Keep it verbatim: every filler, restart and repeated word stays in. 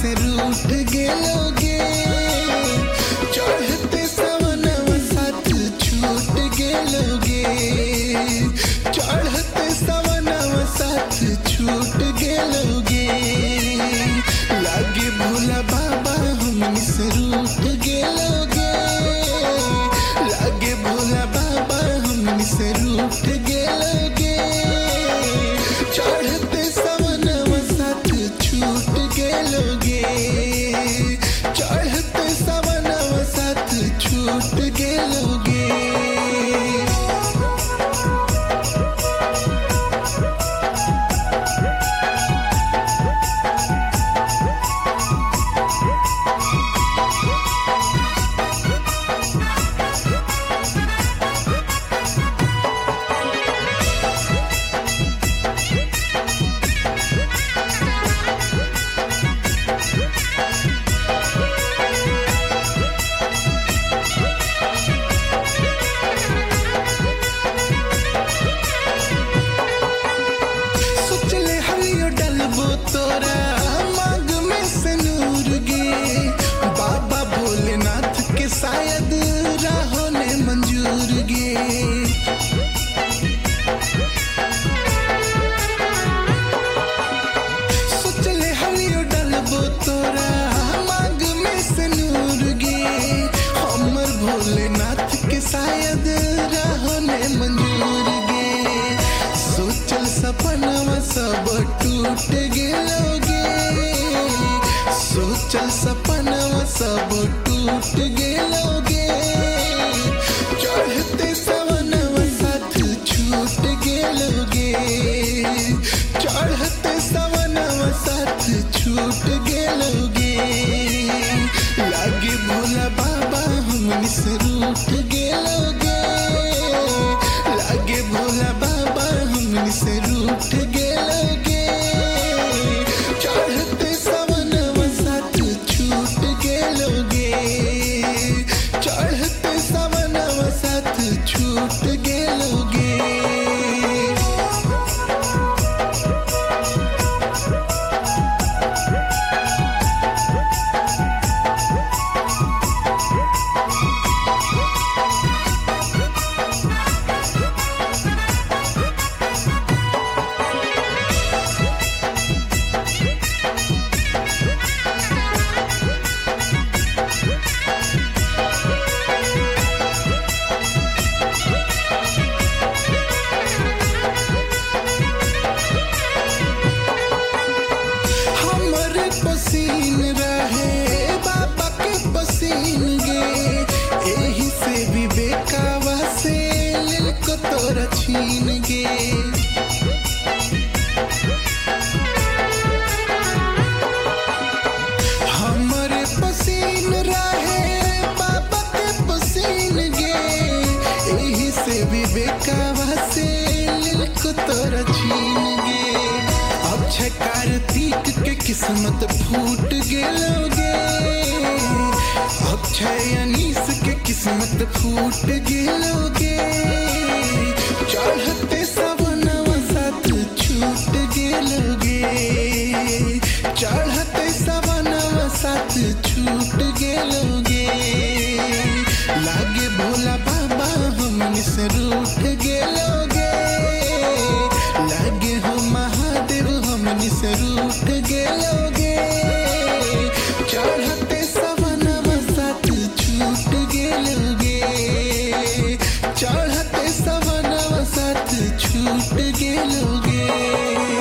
से रूठ गेलोगे, चढ़ते सवनवा साथ छूट गेलोगे, चढ़ते सवनवा साथ छूट गेलोगे। लागे भोला बाबा हमनी से रूठ गेलोगे, लागे भोला बाबा हमनी से रूठ गेलोगे, चढ़ते सवनवा साथ छूट गेलोगे, चढ़ते सवनवा साथ छूट गेलोगे। तोरा मांग में से नूर गे, बाबा भोलेनाथ के शायद राहों ने मंजूर गे। सोचले हलियो डलबो तोरा मांग में से नूर गे, हमर भोलेनाथ के शायद राहों ने मंजूर गे। सोचल सपनवा सब टूट गेलोगे, सोचल सपनवा सब टूट गेलोगे, चढ़ते सवनवा साथ छूट गेलोगे, चढ़ते सवनवा साथ छूट गेलोगे। लागे भोला बाबा हमनी से रूठ गेलोगे, लागे भोला बाबा हमनी से रूठ गेलोगे, चढ़ते सवनवा साथ छूट गेलोगे, चढ़ते सवनवा साथ छूट गेलोगे। पसीन रहे बाबा के पसीन गे, एही से विवेकावा से लिल को तोरा छीन गे। हमरे पसीन रहे बाबा के पसीन गे, एही से विवेकावा से लिल को तोरा छीन गे। अक्षय कार्तिक के किस्मत फूट गेलोगे, अक्षय अनीस के किस्मत फूट गेलोगे, चढ़ते सवनवा साथ छूट गेलोगे, चढ़ते सवनवा साथ छूट गेलोगे। लागे भोला बाबा हमनी से रूठ गेलोगे, लागे हो महादेव हमनी से रूठ गेलोगे, चढ़ते सवनवा साथ छूट गेलोगे, चढ़ते सवनवा साथ छूट गेलोगे।